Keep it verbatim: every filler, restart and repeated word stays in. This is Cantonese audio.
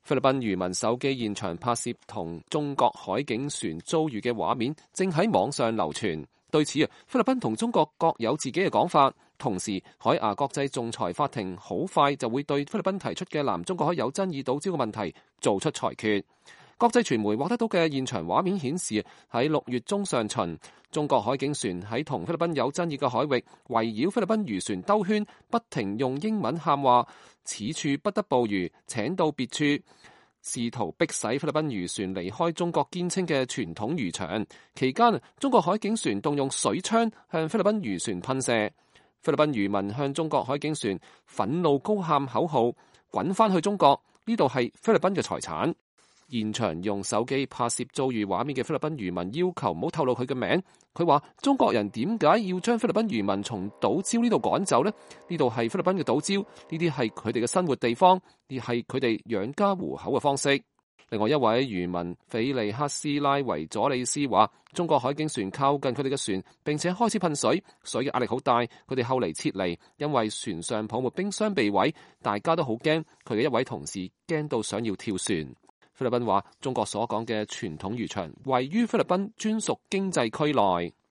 菲律賓漁民手機現場拍攝同中國海警船遭遇嘅畫面正喺網上流傳。對此啊，菲律賓同中國各有自己嘅講法。同時，海牙國際仲裁法庭好快就會對菲律賓提出嘅南中國海有爭議島礁嘅問題做出裁決。國際傳媒獲得到嘅現場畫面顯示，喺六月中上旬，中國海警船喺同菲律賓有爭議嘅海域圍繞菲律賓漁船兜圈，不停用英文喊話：此處不得捕魚，請到別處，試圖逼使菲律賓漁船離開中國堅稱嘅傳統漁場。期間，中國海警船動用水槍向菲律賓漁船噴射。菲律賓漁民向中國海警船憤怒高喊口號：滾返去中國，呢度係菲律賓嘅財產。現場用手機拍攝遭遇畫面嘅菲律賓漁民要求唔好透露佢嘅名。佢話：中國人點解要將菲律賓漁民從島礁呢度趕走呢？呢度係菲律賓嘅島礁，呢啲係佢哋嘅生活地方，亦係佢哋養家糊口嘅方式。另外一位漁民斐利克斯拉維佐里斯話：中國海警船靠近佢哋嘅船，並且開始噴水，水嘅壓力好大。佢哋後嚟撤離，因為船上泡沫冰箱被毀，大家都好驚。佢嘅一位同事驚到想要跳船。菲律賓話：中國所講嘅傳統漁場位於菲律賓專屬經濟區內。